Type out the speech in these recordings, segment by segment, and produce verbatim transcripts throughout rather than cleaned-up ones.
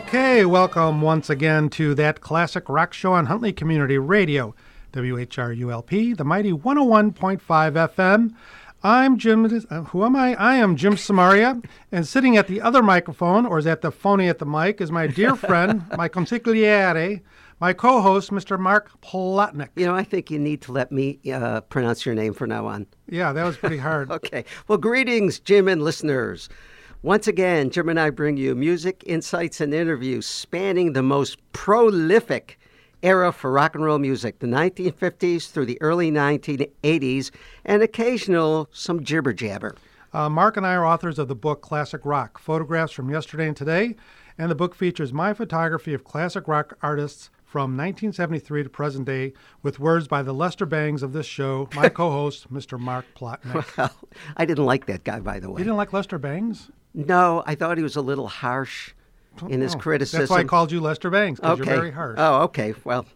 Okay, welcome once again to That Classic Rock Show on Huntley Community Radio, W H R U L P, the mighty one oh one point five F M. I'm Jim, uh, who am I? I am Jim Samaria, and sitting at the other microphone, or is that the phony at the mic, is my dear friend, my consigliere, my co-host, Mister Mark Plotnick. You know, I think you need to let me uh, pronounce your name from now on. Yeah, that was pretty hard. Okay. Well, greetings, Jim and listeners. Once again, Jim and I bring you music, insights, and interviews spanning the most prolific era for rock and roll music, the nineteen fifties through the early nineteen eighties, and occasional some jibber-jabber. Uh, Mark and I are authors of the book Classic Rock, Photographs from Yesterday and Today, and the book features my photography of classic rock artists from nineteen seventy-three to present day, with words by the Lester Bangs of this show, my co-host, Mister Mark Plotnick. Well, I didn't like that guy, by the way. You didn't like Lester Bangs? No, I thought he was a little harsh in his oh, criticism. That's why I called you Lester Bangs, because okay. you're very harsh. Oh, okay. Well,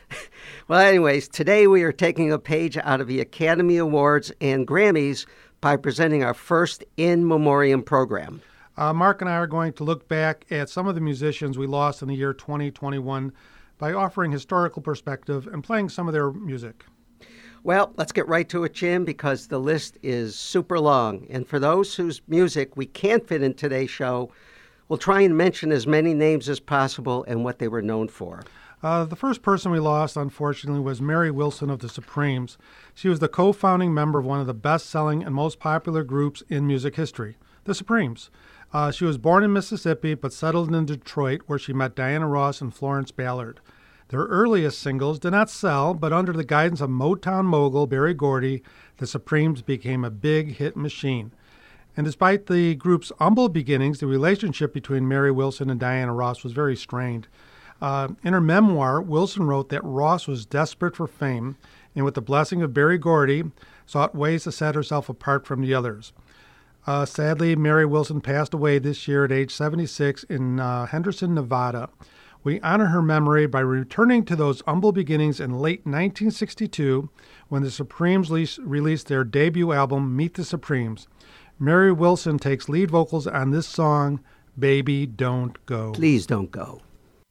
well, anyways, today we are taking a page out of the Academy Awards and Grammys by presenting our first in memoriam program. Uh, Mark and I are going to look back at some of the musicians we lost in the year twenty twenty-one by offering historical perspective and playing some of their music. Well, let's get right to it, Jim, because the list is super long. And for those whose music we can't fit in today's show, we'll try and mention as many names as possible and what they were known for. Uh, the first person we lost, unfortunately, was Mary Wilson of the Supremes. She was the co-founding member of one of the best-selling and most popular groups in music history, the Supremes. Uh, she was born in Mississippi but settled in Detroit, where she met Diana Ross and Florence Ballard. Their earliest singles did not sell, but under the guidance of Motown mogul Berry Gordy, the Supremes became a big hit machine. And despite the group's humble beginnings, the relationship between Mary Wilson and Diana Ross was very strained. Uh, in her memoir, Wilson wrote that Ross was desperate for fame, and with the blessing of Berry Gordy, sought ways to set herself apart from the others. Uh, sadly, Mary Wilson passed away this year at age seventy-six in uh, Henderson, Nevada. We honor her memory by returning to those humble beginnings in late nineteen sixty-two when the Supremes le- released their debut album, Meet the Supremes. Mary Wilson takes lead vocals on this song, Baby Don't Go. Please don't go.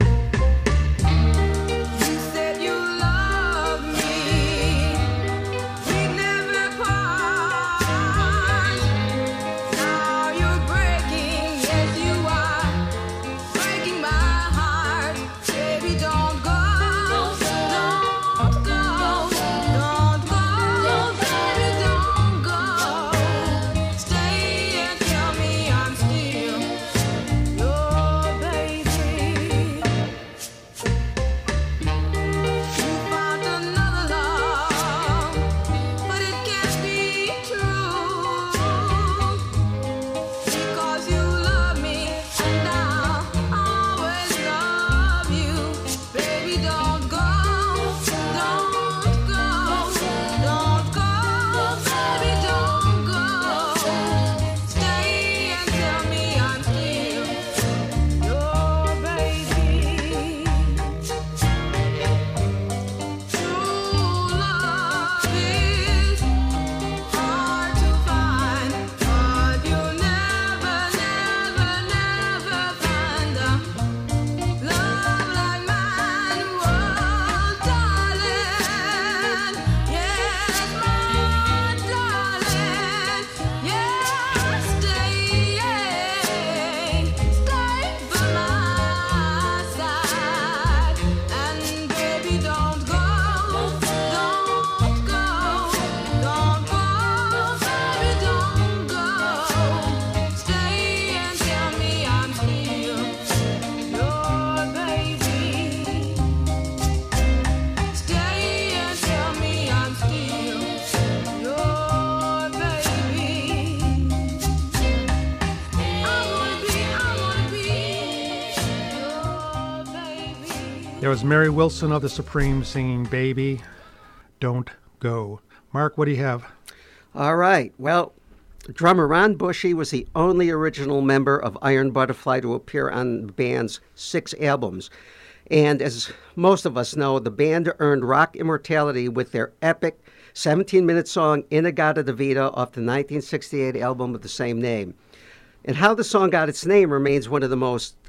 There was Mary Wilson of the Supremes singing Baby Don't Go. Mark, what do you have? All right. Well, drummer Ron Bushy was the only original member of Iron Butterfly to appear on the band's six albums. And as most of us know, the band earned rock immortality with their epic seventeen-minute song In-A-Gadda-Da-Vida off the nineteen sixty-eight album of the same name. And how the song got its name remains one of the most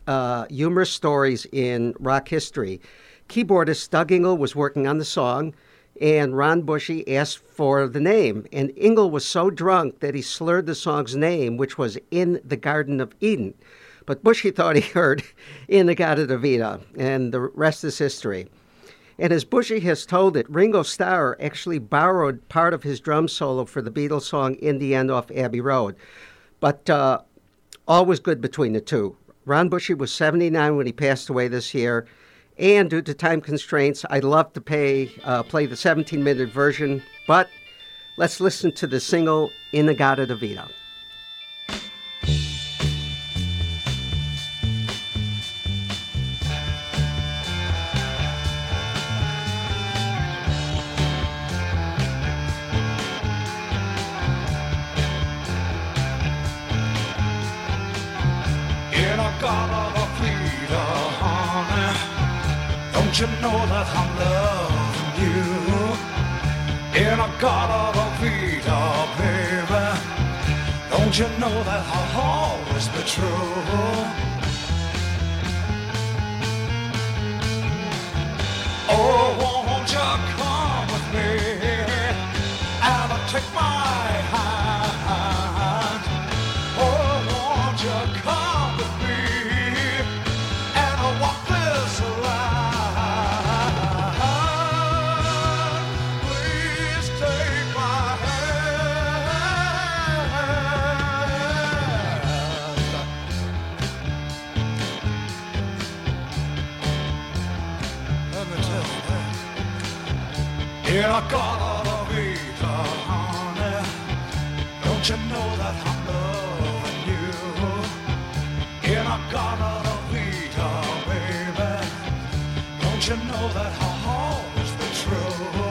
uh, humorous stories in rock history. Keyboardist Doug Ingle was working on the song, and Ron Bushy asked for the name. And Ingle was so drunk that he slurred the song's name, which was In the Garden of Eden. But Bushy thought he heard In the Garden of Eden, and the rest is history. And as Bushy has told it, Ringo Starr actually borrowed part of his drum solo for the Beatles song In the End off Abbey Road. But uh, all was good between the two. Ron Bushy was seventy-nine when he passed away this year. And due to time constraints, I'd love to pay, uh, play the seventeen-minute version, but let's listen to the single In the Garden of Eden. In a garden of Eden, honey, don't you know that I'm loving you? In a garden of Eden, baby, don't you know that I'll always be true? Oh, won't you come with me and take my hand? Oh, won't you come with me and walk this line? Please take my hand. Let me tell you that. In a garden of Eden, honey, don't you know that I'm loving you? In a garden of Eden, baby, don't you know that I'll always be true?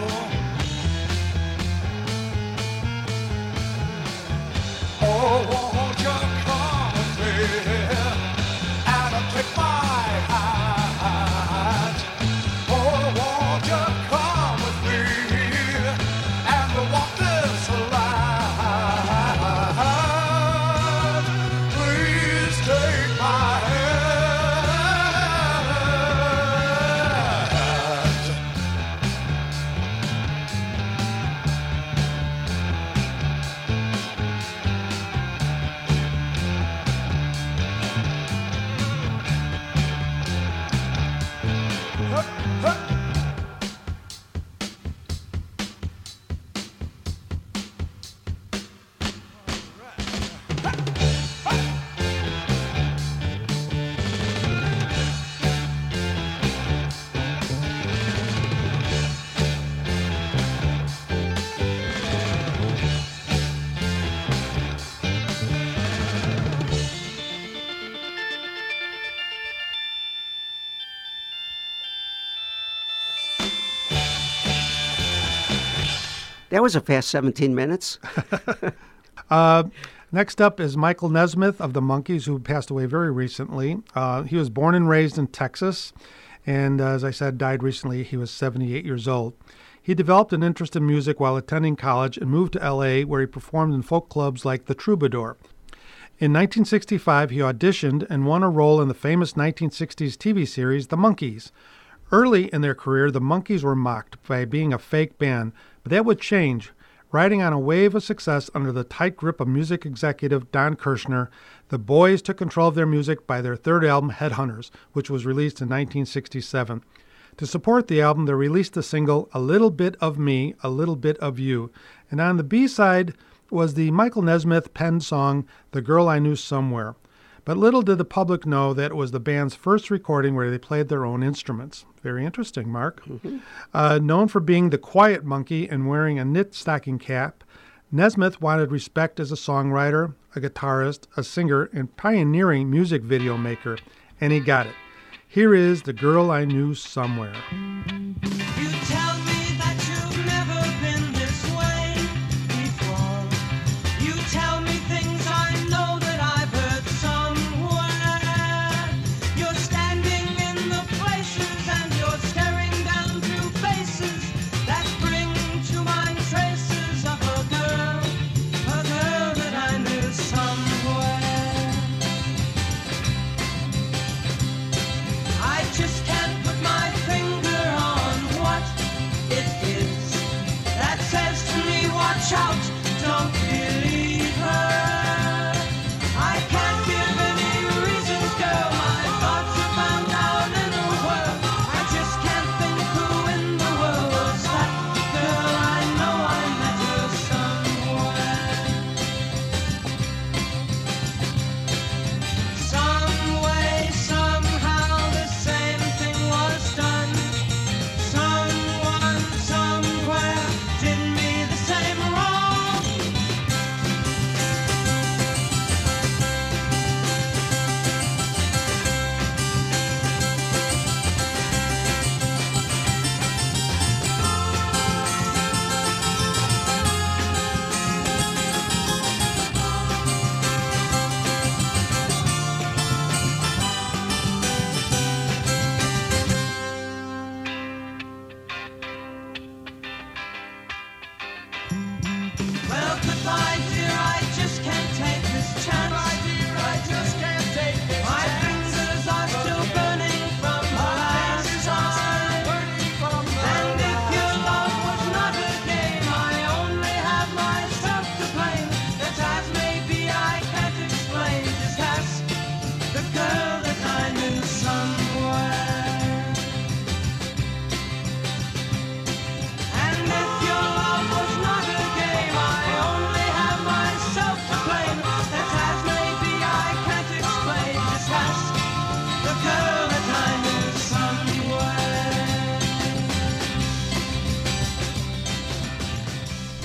Oh, won't you come with me and take my hand? Oh, won't you come with me and walk this line? Please take my hand. Hup, hup. That was a fast seventeen minutes. Uh, next up is Michael Nesmith of the Monkees, who passed away very recently. Uh, he was born and raised in Texas, and uh, as I said, died recently. He was seventy-eight years old. He developed an interest in music while attending college and moved to L A, where he performed in folk clubs like the Troubadour. In nineteen sixty-five, he auditioned and won a role in the famous nineteen sixties T V series The Monkees. Early in their career, the Monkees were mocked by being a fake band, but that would change. Riding on a wave of success under the tight grip of music executive Don Kirshner, the boys took control of their music by their third album, Headhunters, which was released in nineteen sixty-seven. To support the album, they released the single A Little Bit of Me, A Little Bit of You. And on the B-side was the Michael Nesmith penned song, The Girl I Knew Somewhere. But little did the public know that it was the band's first recording where they played their own instruments. Very interesting, Mark. Mm-hmm. Uh, known for being the quiet monkey and wearing a knit stocking cap, Nesmith wanted respect as a songwriter, a guitarist, a singer, and pioneering music video maker, and he got it. Here is The Girl I Knew Somewhere. You tell me that you've never been this way before. You tell me things I know that I've heard somewhere. You're standing in the places and you're staring down through faces that bring to mind traces of a girl, a girl that I knew somewhere.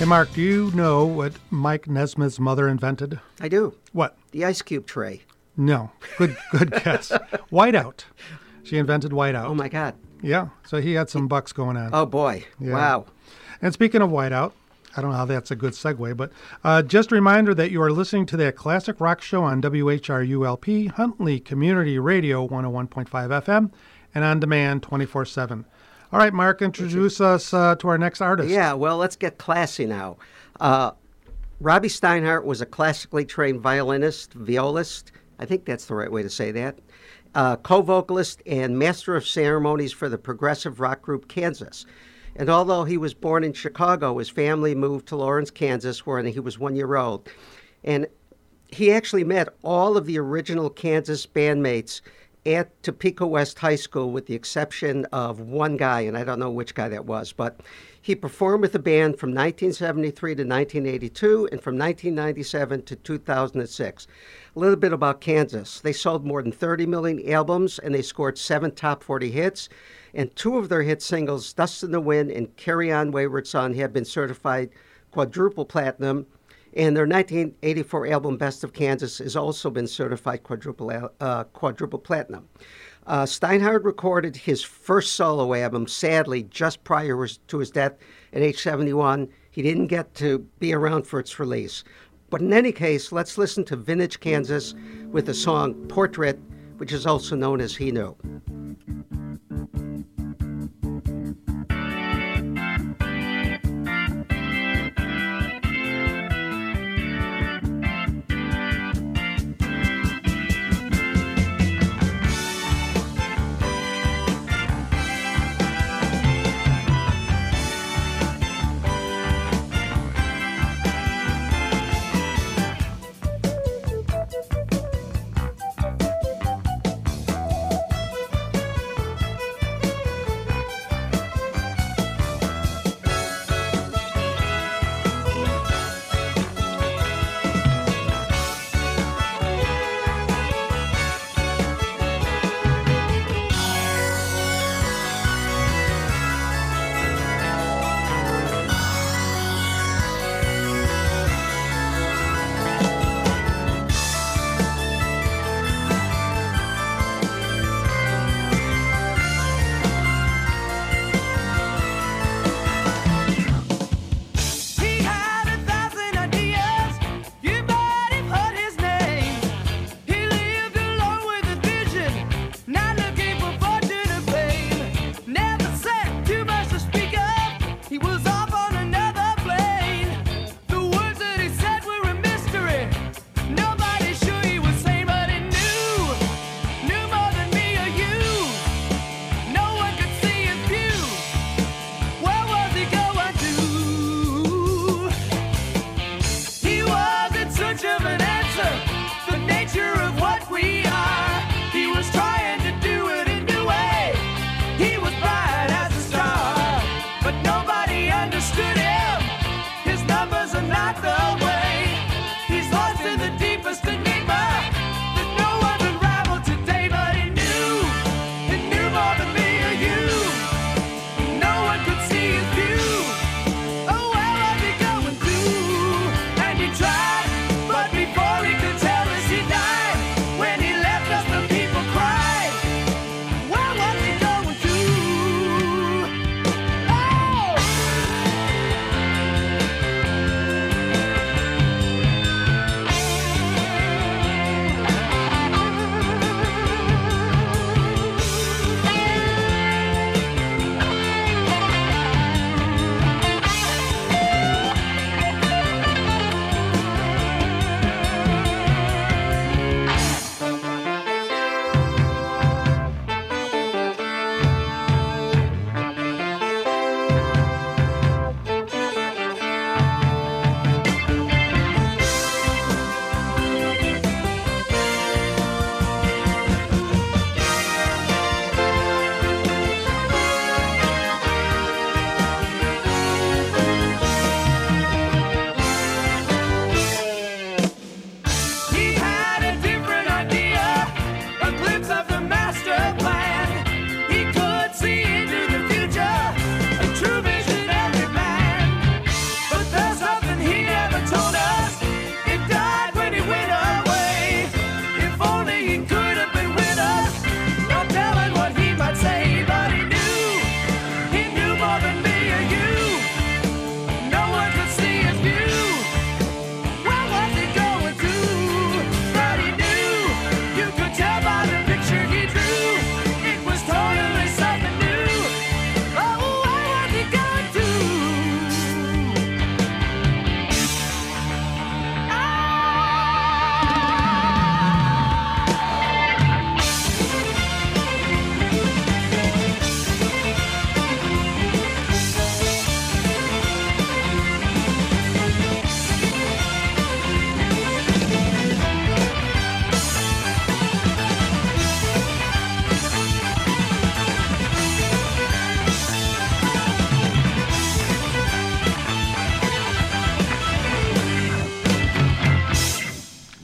Mark, do you know what Mike Nesmith's mother invented? I do. What? The ice cube tray. No. Good good guess. Whiteout. She invented whiteout. Oh, my God. Yeah. So he had some bucks going on. Oh, boy. Yeah. Wow. And speaking of whiteout, I don't know how that's a good segue, but uh, just a reminder that you are listening to that classic rock show on W H R U L P, Huntley Community Radio one oh one point five F M, and on demand twenty-four seven. All right, Mark, introduce us uh, to our next artist. Yeah, well, let's get classy now. Uh, Robbie Steinhardt was a classically trained violinist, violist, I think that's the right way to say that, uh, co-vocalist and master of ceremonies for the progressive rock group Kansas. And although he was born in Chicago, his family moved to Lawrence, Kansas, when he was one year old. And he actually met all of the original Kansas bandmates at Topeka West High School, with the exception of one guy, and I don't know which guy that was, but he performed with the band from nineteen seventy-three to nineteen eighty-two and from nineteen ninety-seven to two thousand six. A little bit about Kansas. They sold more than thirty million albums, and they scored seven top forty hits, and two of their hit singles, Dust in the Wind and Carry On Wayward Son, have been certified quadruple platinum. And their nineteen eighty-four album, Best of Kansas, has also been certified quadruple uh, quadruple platinum. Uh, Steinhardt recorded his first solo album, sadly, just prior to his death at age seventy-one. He didn't get to be around for its release. But in any case, let's listen to Vintage Kansas with the song Portrait, which is also known as He Knew.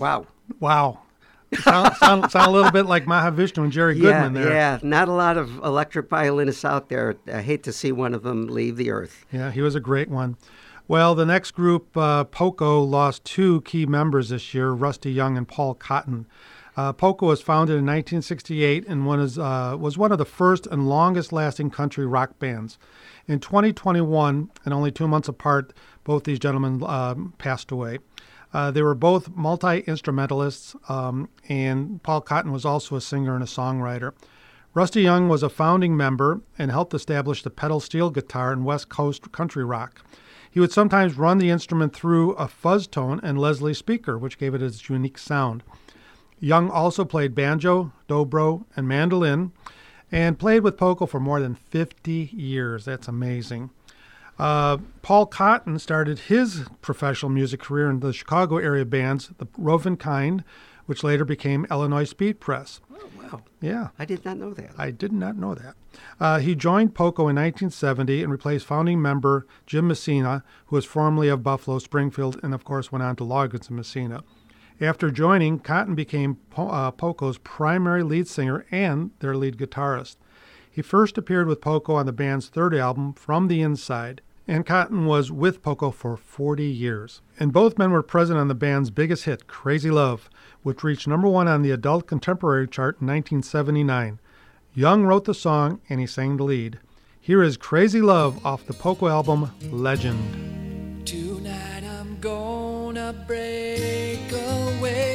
Wow. Wow. Sound, sound, sound a little bit like Mahavishnu and Jerry Yeah, Goodman there. yeah. Not a lot of electric violinists out there. I hate to see one of them leave the earth. Yeah, he was a great one. Well, the next group, uh, Poco, lost two key members this year, Rusty Young and Paul Cotton. Uh, Poco was founded in nineteen sixty-eight and one is, uh, was one of the first and longest-lasting country rock bands. In twenty twenty-one, and only two months apart, both these gentlemen uh, passed away. Uh, they were both multi-instrumentalists, um, and Paul Cotton was also a singer and a songwriter. Rusty Young was a founding member and helped establish the pedal steel guitar in West Coast country rock. He would sometimes run the instrument through a fuzz tone and Leslie speaker, which gave it its unique sound. Young also played banjo, dobro, and mandolin, and played with Poco for more than fifty years. That's amazing. Uh, Paul Cotton started his professional music career in the Chicago area bands, the Roving Kind, which later became Illinois Speed Press. Oh, wow. Yeah. I did not know that. I did not know that. Uh, he joined Poco in nineteen seventy and replaced founding member Jim Messina, who was formerly of Buffalo Springfield and, of course, went on to Loggins and Messina. After joining, Cotton became po- uh, Poco's primary lead singer and their lead guitarist. He first appeared with Poco on the band's third album, From the Inside, and Cotton was with Poco for forty years. And both men were present on the band's biggest hit, Crazy Love, which reached number one on the adult contemporary chart in nineteen seventy-nine. Young wrote the song, and he sang the lead. Here is Crazy Love off the Poco album, Legend. Tonight I'm gonna break away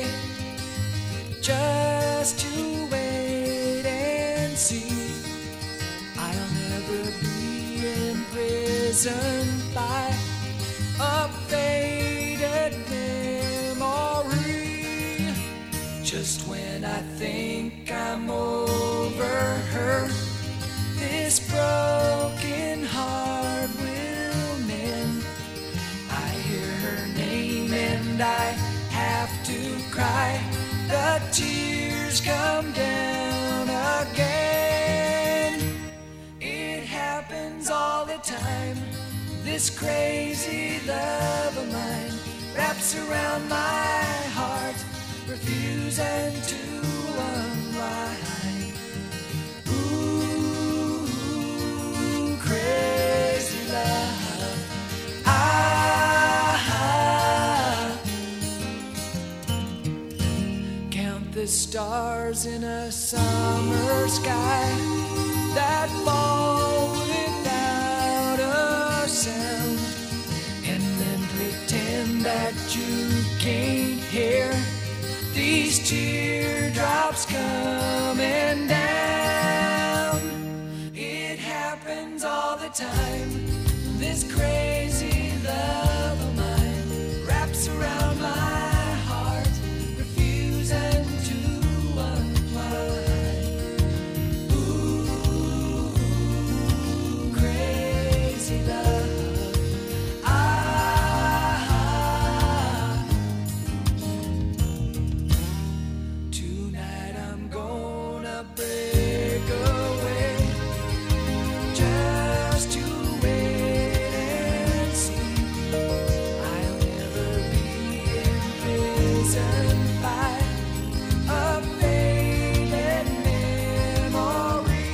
just to wait and see. I'll never be imprisoned by a faded memory. Just when I think I'm over her, this broken heart will mend. I hear her name and I have to cry. The tears come down again. It happens all the time. This crazy love of mine wraps around my heart, refusing to unwind. Ooh, crazy love. Ah, count the stars in a summer sky that fall without a sound, and then pretend that you can't hear these teardrops coming down. It happens all the time. This crazy love of mine wraps around my heart, refusing to unwind. Ooh, crazy love. Ah, tonight I'm gonna break away just to wait and see. I'll never be imprisoned by a faded memory.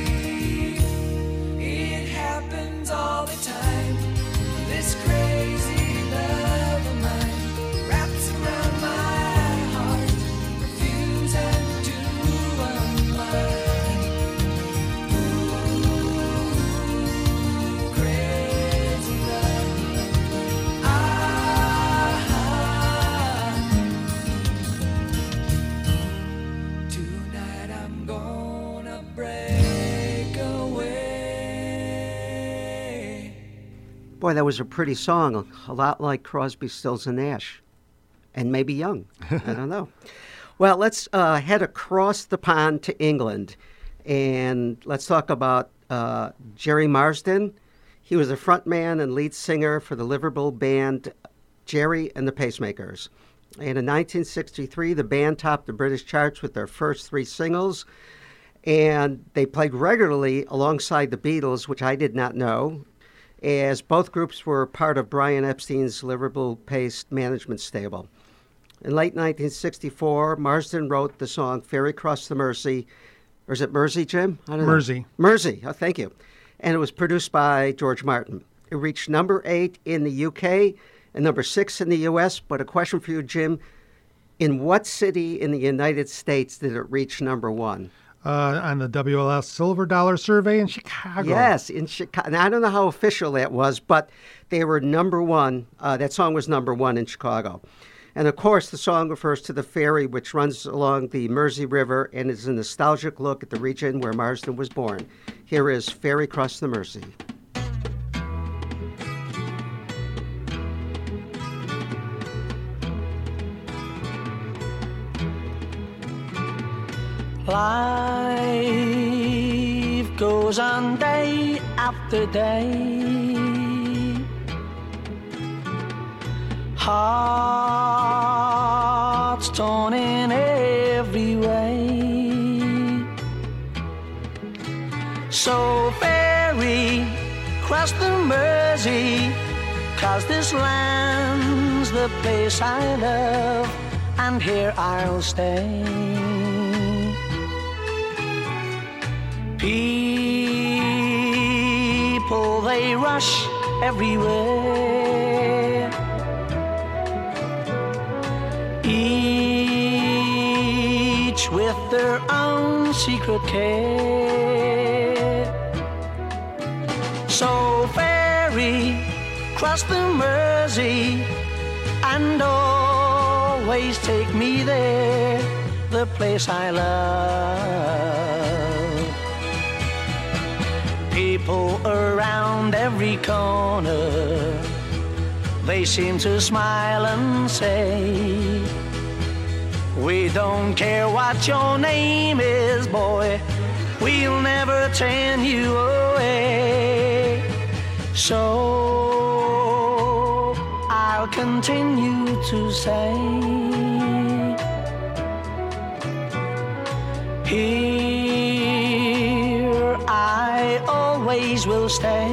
It happens all the time. This crazy love of mine wraps around my heart, refusing to unwind. Ooh, crazy love. Ah, tonight I'm gonna break away. Boy, that was a pretty song, a lot like Crosby, Stills, and Nash. And maybe Young. I don't know. Well, let's uh, head across the pond to England. And let's talk about uh, Jerry Marsden. He was a frontman and lead singer for the Liverpool band Jerry and the Pacemakers. And in nineteen sixty-three, the band topped the British charts with their first three singles. And they played regularly alongside the Beatles, which I did not know, as both groups were part of Brian Epstein's Liverpool-based management stable. In late nineteen sixty-four, Marsden wrote the song Ferry Cross the Mersey. Or is it Mersey, Jim? I don't know. Mersey. Mersey, oh, thank you. And it was produced by George Martin. It reached number eight in the U K and number six in the U S. But a question for you, Jim. In what city in the United States did it reach number one? Uh, on the W L S Silver Dollar Survey in Chicago. Yes, in Chicago. Now, I don't know how official that was, but they were number one. Uh, that song was number one in Chicago. And of course, the song refers to the ferry which runs along the Mersey River and is a nostalgic look at the region where Marsden was born. Here is Ferry Cross the Mersey. Life goes on day after day. Hearts torn in every way. So ferry cross the Mersey, 'cause this land's the place I love, and here I'll stay. People, they rush everywhere, each with their own secret care. So ferry cross the Mersey and always take me there, the place I love. People around every corner, they seem to smile and say, we don't care what your name is, boy, we'll never turn you away. So I'll continue to say, here I always will stay.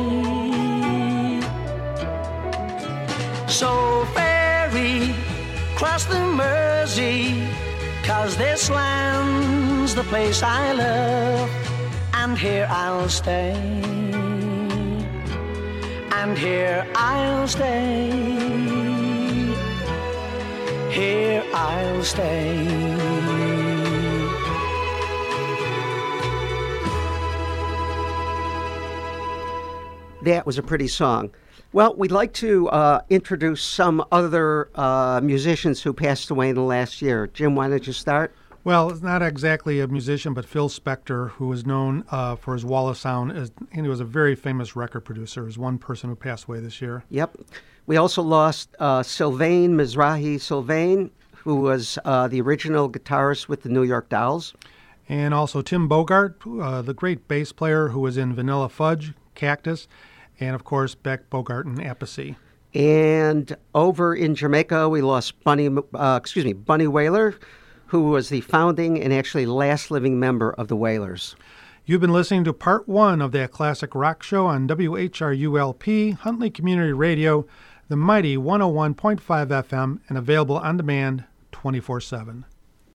So ferry cross the Mersey, 'cause this land's the place I love, and here I'll stay, and here I'll stay, here I'll stay. That was a pretty song. Well, we'd like to uh, introduce some other uh, musicians who passed away in the last year. Jim, why don't you start? Well, it's not exactly a musician, but Phil Spector, who was known uh, for his wall of sound, is, and he was a very famous record producer, is one person who passed away this year. Yep. We also lost uh, Sylvain Mizrahi Sylvain, who was uh, the original guitarist with the New York Dolls. And also Tim Bogart, uh, the great bass player who was in Vanilla Fudge, Cactus, and of course Beck, Bogart, and Appice. And over in Jamaica, we lost Bunny, uh, excuse me, Bunny Wailer, who was the founding and actually last living member of the Wailers. You've been listening to part one of that classic rock show on W H R U L P, Huntley Community Radio, the mighty one oh one point five F M, and available on demand twenty-four seven.